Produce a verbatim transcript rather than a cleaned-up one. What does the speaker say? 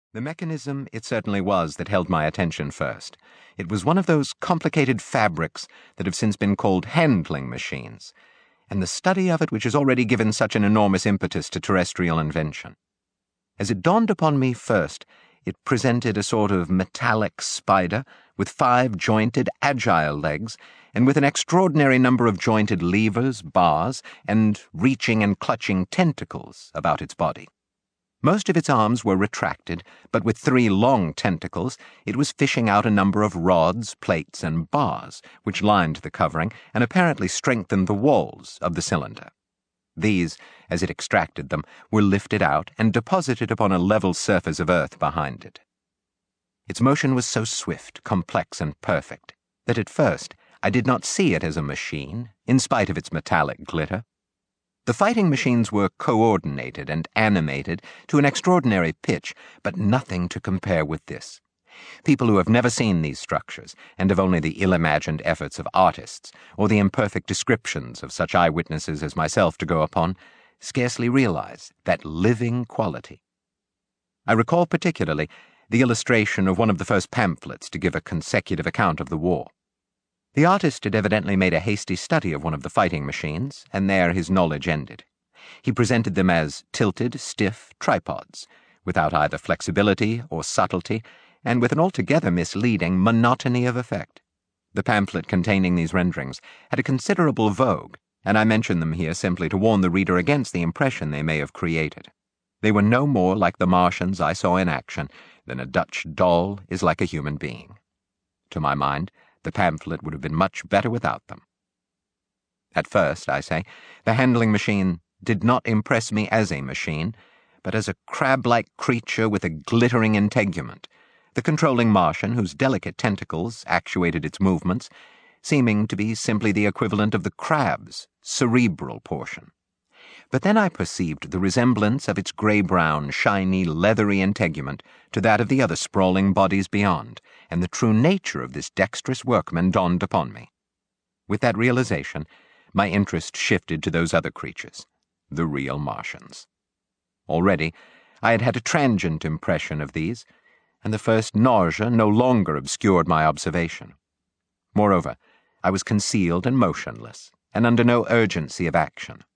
The mechanism it certainly was that held my attention first. It was one of those complicated fabrics that have since been called handling machines, and the study of it which has already given such an enormous impetus to terrestrial invention. As it dawned upon me first, it presented a sort of metallic spider with five jointed, agile legs, and with an extraordinary number of jointed levers, bars, and reaching and clutching tentacles about its body. Most of its arms were retracted, but with three long tentacles, it was fishing out a number of rods, plates, and bars, which lined the covering and apparently strengthened the walls of the cylinder. These, as it extracted them, were lifted out and deposited upon a level surface of earth behind it. Its motion was so swift, complex, and perfect that at first I did not see it as a machine, in spite of its metallic glitter. The fighting machines were coordinated and animated to an extraordinary pitch, but nothing to compare with this. People who have never seen these structures, and have only the ill-imagined efforts of artists, or the imperfect descriptions of such eyewitnesses as myself to go upon, scarcely realize that living quality. I recall particularly the illustration of one of the first pamphlets to give a consecutive account of the war. The artist had evidently made a hasty study of one of the fighting machines, and there his knowledge ended. He presented them as tilted, stiff tripods, without either flexibility or subtlety, and with an altogether misleading monotony of effect. The pamphlet containing these renderings had a considerable vogue, and I mention them here simply to warn the reader against the impression they may have created. They were no more like the Martians I saw in action than a Dutch doll is like a human being. To my mind, the pamphlet would have been much better without them. At first, I say, the handling machine did not impress me as a machine, but as a crab-like creature with a glittering integument, the controlling Martian whose delicate tentacles actuated its movements, seeming to be simply the equivalent of the crab's cerebral portion. But then I perceived the resemblance of its gray-brown, shiny, leathery integument to that of the other sprawling bodies beyond, and the true nature of this dexterous workman dawned upon me. With that realization, my interest shifted to those other creatures, the real Martians. Already, I had had a transient impression of these, and the first nausea no longer obscured my observation. Moreover, I was concealed and motionless, and under no urgency of action.